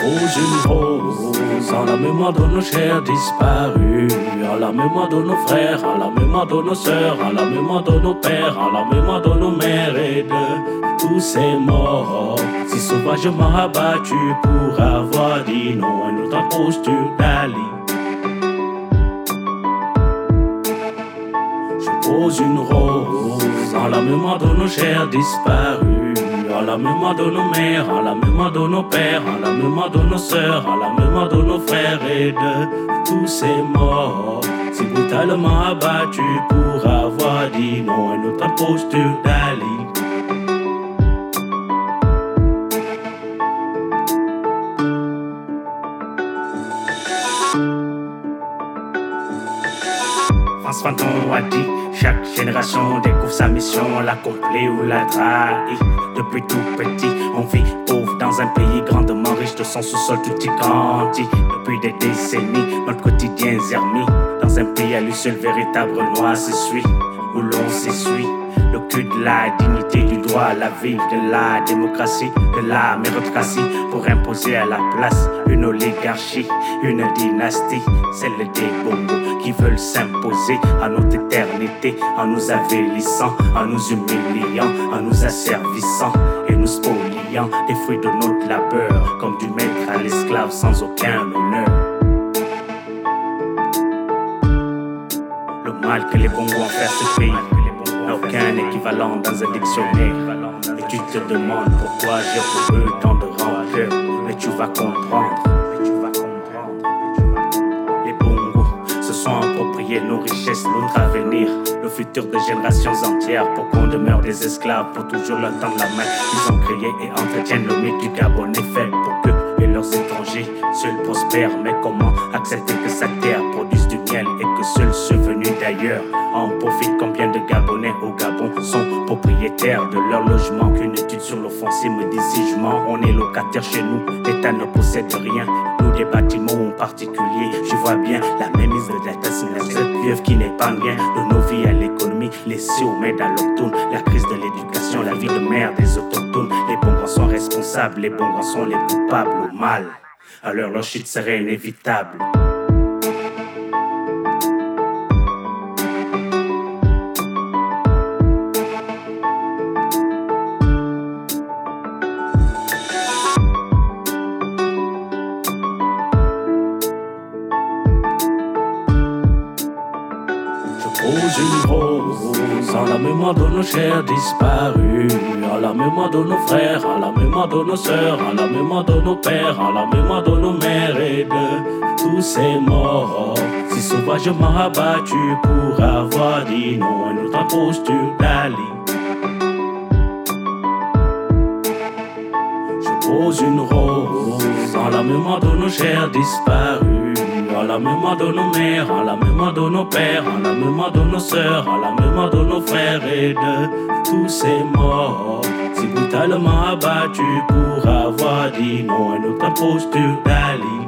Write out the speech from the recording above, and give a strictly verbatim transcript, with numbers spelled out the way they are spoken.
Pose une rose en la mémoire de nos chers disparus, en la mémoire de nos frères, en la mémoire de nos sœurs, en la mémoire de nos pères, en la mémoire de nos mères et de tous ces morts si sauvagement abattus pour avoir dit non à notre posture d'Ali. Je pose une rose en la mémoire de nos chers disparus, en la mémoire de nos mères, en la mémoire de nos pères, en la mémoire de nos sœurs, en la mémoire de nos frères et de tous ces morts si brutalement abattus pour avoir dit non à notre posture d'Ali. François Fanon a dit, chaque génération découvre sa mission, l'accomplit ou la trahit. Depuis tout petit, on vit pauvre dans un pays grandement riche de son sous-sol tout y grandit. Depuis des décennies, notre quotidien zermit dans un pays à lui seul véritable noir s'essuie, où l'on s'essuie le cul de la dignité, du droit à la vie, de la démocratie, de la méritocratie, pour imposer à la place une oligarchie, une dynastie, celle des bongos qui veulent s'imposer à notre éternité, en nous avilissant, en nous humiliant, en nous asservissant et nous spoliant des fruits de notre labeur, comme du maître à l'esclave sans aucun honneur. Le mal que les bongos ont fait à ce pays n'a aucun équivalent dans un dictionnaire. Et tu te demandes pourquoi j'ai pour eux tant de rancœur. Mais tu vas comprendre. Les bongos se sont appropriés nos richesses, notre avenir, le futur de générations entières, pour qu'on demeure des esclaves, pour toujours leur tendre la main. Ils ont créé et entretiennent le mythe du Gabonais fait pour que et leurs étrangers seuls prospèrent. Mais comment accepter que sa terre produise du miel et que seuls ceux venus d'ailleurs en profitent? Combien de Gabonais au Gabon sont propriétaires de leur logement? Qu'une étude sur le foncier me dit si je mens. On est locataire chez nous, l'État ne possède rien. Nous des bâtiments en particulier, je vois bien la même mise de data sur cette pieuvre qui n'est pas bien de nos vies à l'économie, laissée aux mains d'allochtones. La crise de l'éducation, la vie de merde des autochtones. Les bons grands sont responsables, les bons grands sont les coupables au mal. Alors leur chute serait inévitable. Pose une rose en la mémoire de nos chers disparus, en la mémoire de nos frères, en la mémoire de nos sœurs, en la mémoire de nos pères, en la mémoire de nos mères et de tous ces morts si sauvagement abattus pour avoir dit non à notre posture d'Ali. Je pose une rose en la mémoire de nos chers disparus, en la mémoire de nos mères, en la mémoire de nos pères, en la mémoire de nos sœurs, en la mémoire de nos frères et de tous ces morts si brutalement abattus pour avoir dit non à notre posture d'Ali.